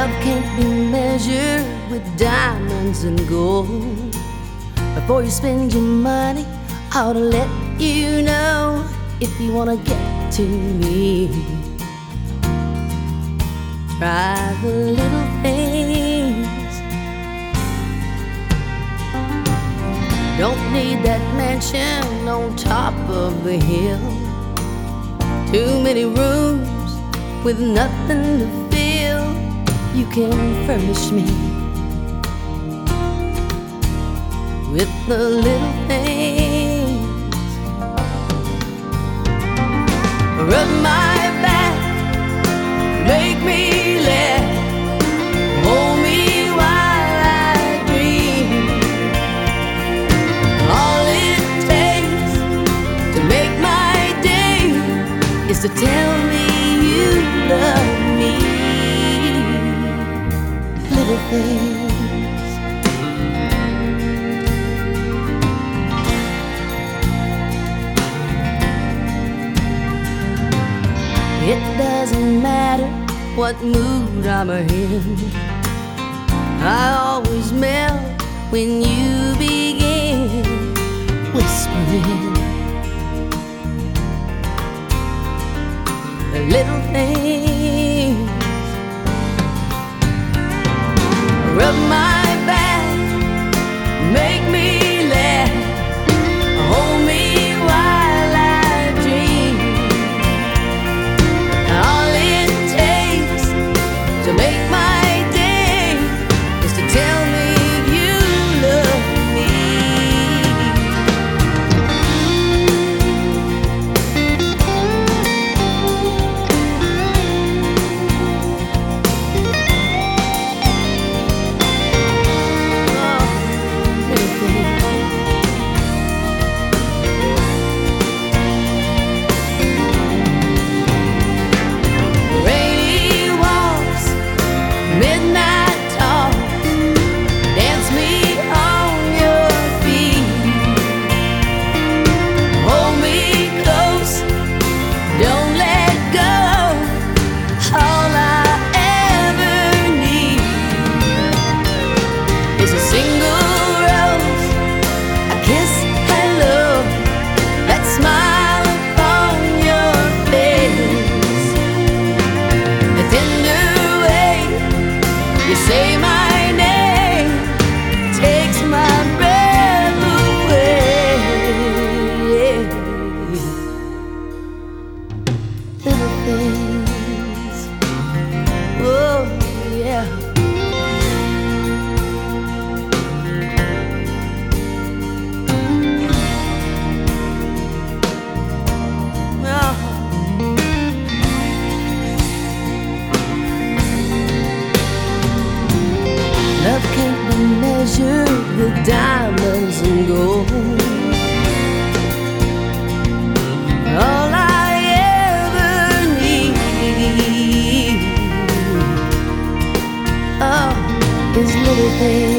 Love can't be measured with diamonds and gold. Before you spend your money, I ought to let you know, if you wanna get to me, try the little things. Don't need that mansion on top of the hill, too many rooms with nothing to fill. You can furnish me with the little things. Rub my back, make me laugh, hold me while I dream. All it takes to make my day is to tell me you love me. Little things. It doesn't matter what mood I'm in, I always melt when you begin whispering the little things. Rub my back, make me laugh, hold me while I dream. All it takes to make my day is to tell me you love me. Say my name, takes my breath away. Little things, oh yeah. Love can't be measured with diamonds and gold. All I ever need, oh, is little things.